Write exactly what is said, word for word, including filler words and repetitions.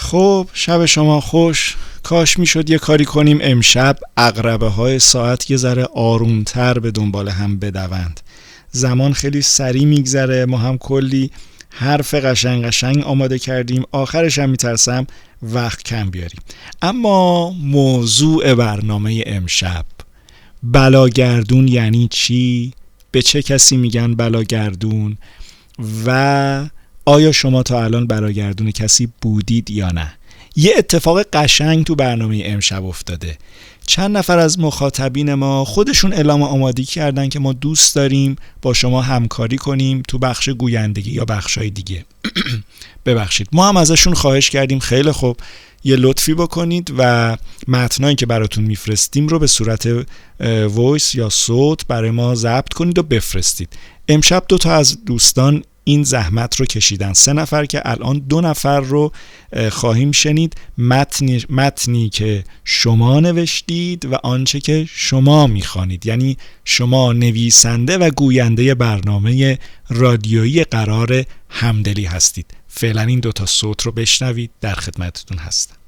خب شب شما خوش. کاش میشد یه کاری کنیم امشب عقربه های ساعت یه ذره آرومتر به دنبال هم بدوند. زمان خیلی سریع میگذره، ما هم کلی حرف قشنگ قشنگ آماده کردیم، آخرش هم میترسم وقت کم بیاریم. اما موضوع برنامه امشب، بلاگردون یعنی چی؟ به چه کسی میگن بلاگردون؟ و آیا شما تا الان بلاگردون کسی بودید یا نه؟ یه اتفاق قشنگ تو برنامه امشب افتاده. چند نفر از مخاطبین ما خودشون اعلام آمادگی کردن که ما دوست داریم با شما همکاری کنیم تو بخش گویندگی یا بخشای دیگه. ببخشید، ما هم ازشون خواهش کردیم خیلی خوب یه لطفی بکنید و متنایی که براتون میفرستیم رو به صورت وایس یا صوت برای ما ضبط کنید و بفرستید. امشب دو تا از دوستان این زحمت رو کشیدن، سه نفر که الان دو نفر رو خواهیم شنید. متنی, متنی که شما نوشتید و آنچه که شما میخوانید، یعنی شما نویسنده و گوینده برنامه رادیویی قرار همدلی هستید. فعلا این دو تا صوت رو بشنوید، در خدمتتون هستم.